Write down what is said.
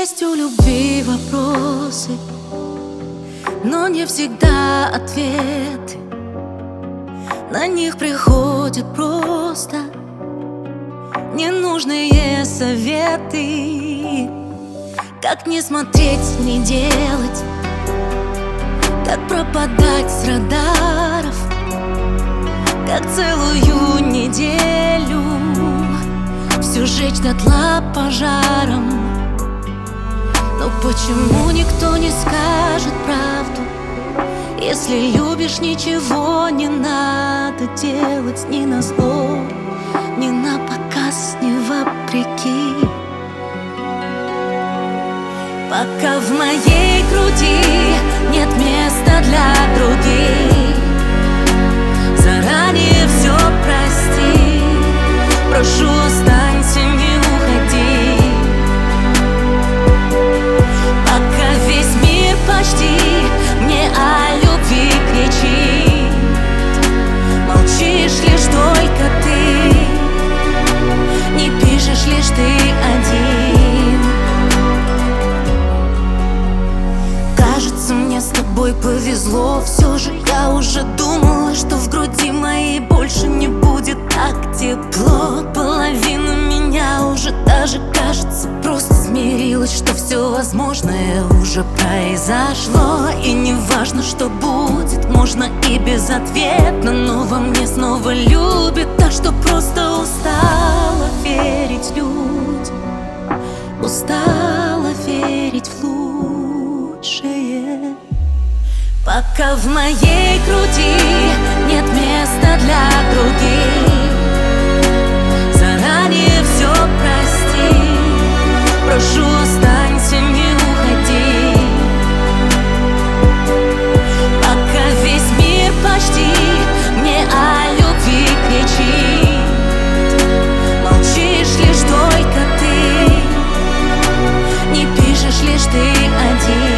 Есть у любви вопросы, но не всегда ответы. На них приходят просто ненужные советы. Как не смотреть, не делать, как пропадать с радаров, как целую неделю всю жечь дотла пожаром. Но почему никто не скажет правду? Если любишь, ничего не надо делать ни назло, ни на показ, ни вопреки. Пока в моей груди нет места для других, заранее все прости. Прошу, останься, не уходи. Пока весь мир почти мне о любви кричит, молчишь лишь только ты, не пишешь лишь ты один. Кажется, мне с тобой повезло. Все же я уже думала, что в груди моей больше не будет так тепло. Половина меня уже даже, кажется, просто смирилась, что все возможное уже произошло. И не важно, что будет, можно и безответно, но во мне снова любит так, что просто устала верить людям, устала верить в лучшее. Пока в моей груди нет места для других, заранее все прости. Прошу, останься, не уходи. Пока весь мир почти мне о любви кричит, молчишь лишь только ты, не пишешь лишь ты один.